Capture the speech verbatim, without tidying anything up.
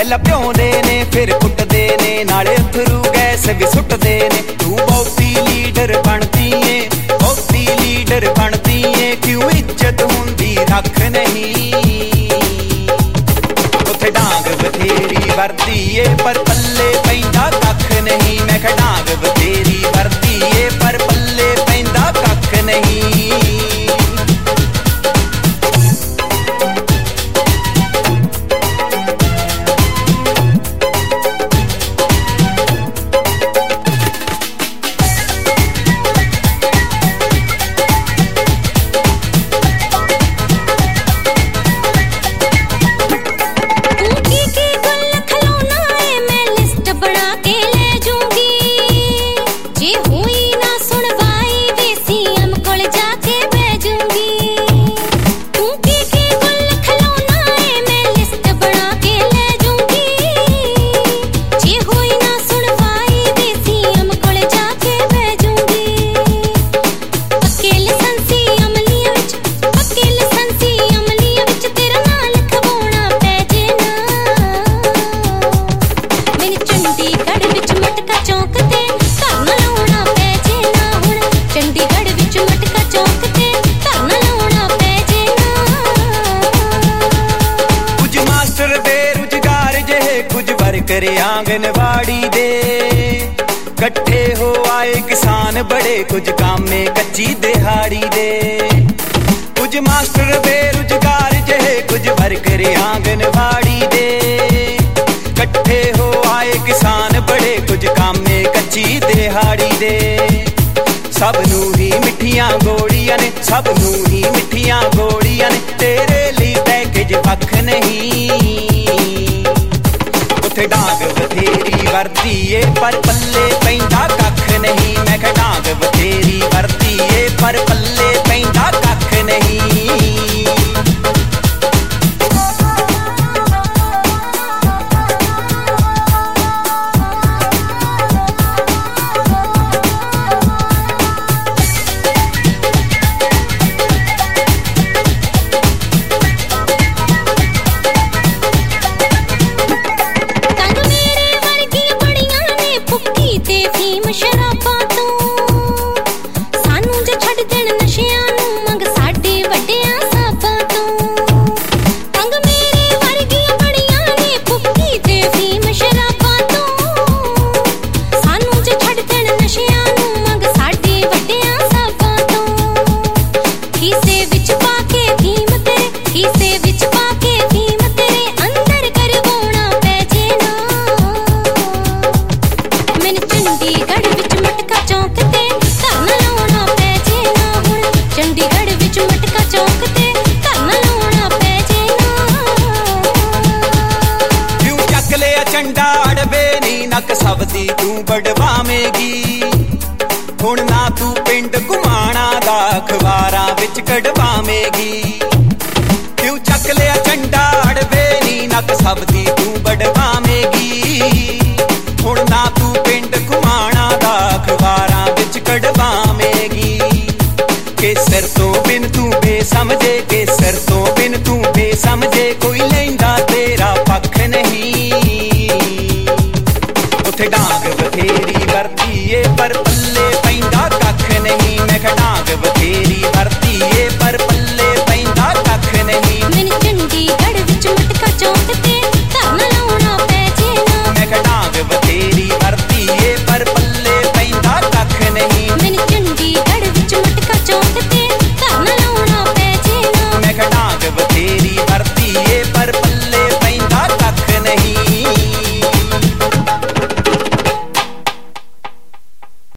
पहला प्योंदे ने फिर कुटदे ने नाले अथरू गैस भी सुटदे ने। तू बहुती लीडर बनती है बहुती लीडर बनती है क्यों इज्जत हुंदी रख नहीं। उथे डांग बथेरी वरती है पर पल्ले पैंदा कख नहीं। मैं कहा डांग बथेरी वरती है पर पल्ले पैंदा कख नहीं। करे आंगनवाड़ी दे कट्ठे हो आए किसान बड़े कुछ काम में कच्ची दिहाड़ी दे। कुछ मास्टर बेरोजगार जहे कुछ भर करे आंगनवाड़ी दे कट्ठे हो आए किसान बड़े कुछ काम में कच्ची दिहाड़ी दे। सब नू ही मिठियां गोलियां ने सब नू ही मिठियां गोलियां ने तेरे लिए पैकेज पख नहीं। उथे डांग बथेरी वरती है पर पल्ले पैंदा कख नहीं। मैं कहा डांग बथेरी वरती है पर पल्ले पैंदा कख नहीं। नक सबदी तू बड़वावेगी हुण ना तू पिंड घुमाणा दा अखबारां विच कढवावेगी। क्यों चक लिया झंडा अड़बे नी नक सबदी तू बड़वावेगी हुण ना तू पिंड घुमाणा दा अखबारां विच कढवावेगी। के सिर तो बिन तू बेसमझे